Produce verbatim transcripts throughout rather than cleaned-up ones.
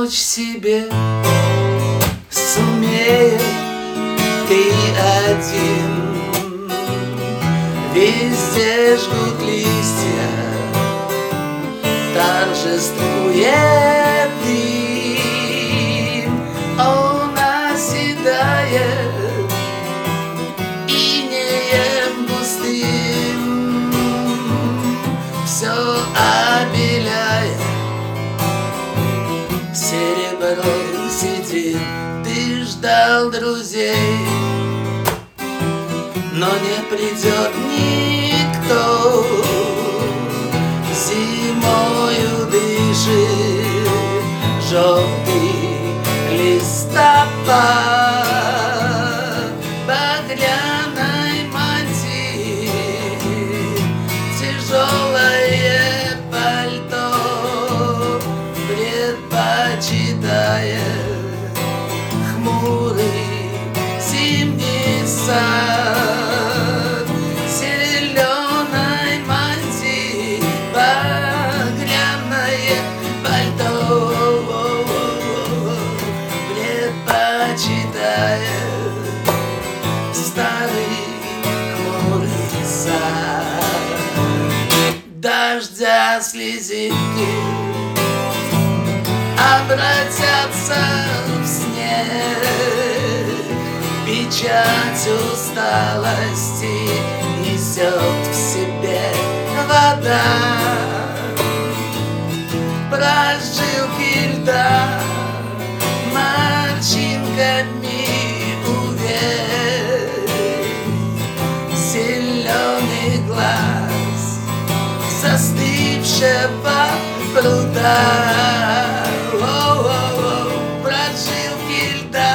помочь себе сумеет ты один. Везде жгут листья, торжествует дым. Он оседает инеем густым, все обеляет серебро сидит. Ты ждал друзей, но не придет никто. Зимою дышит желтый листопад, багряной мантии тяжелое пальто предпочитает хмурый зимний сад. Зеленой мантии багряное пальто предпочитает старый хмурый сад. Дождя слезинки обратятся в снег, печать усталости несет в себе вода. Прожилки льда морщинками увей, зеленый глаз застывшего пруда. Прожилки льда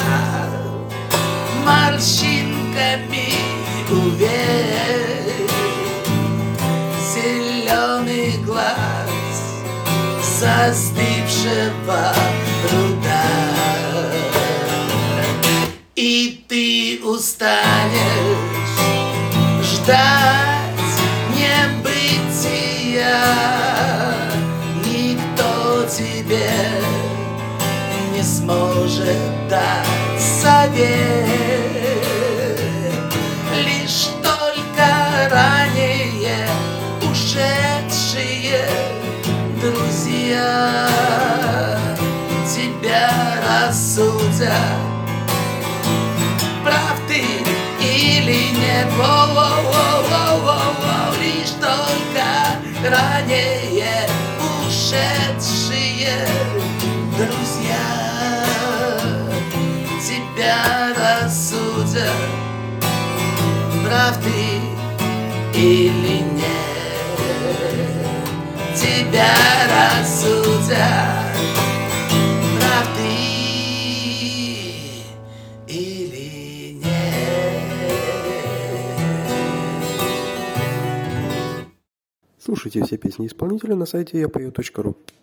морщинками увей, зеленый глаз застывшего пруда. И ты устанешь ждать небытия, никто тебе не сможет дать совет. Лишь только ранее ушедшие друзья тебя рассудят, прав ты или нет. Воу-воу-воу-воу-воу. Лишь только ранее ушедшие друзья тебя рассудят, прав ты или нет. Тебя рассудят, прав ты или нет. Слушайте все песни исполнителя на сайте я пою точка ру.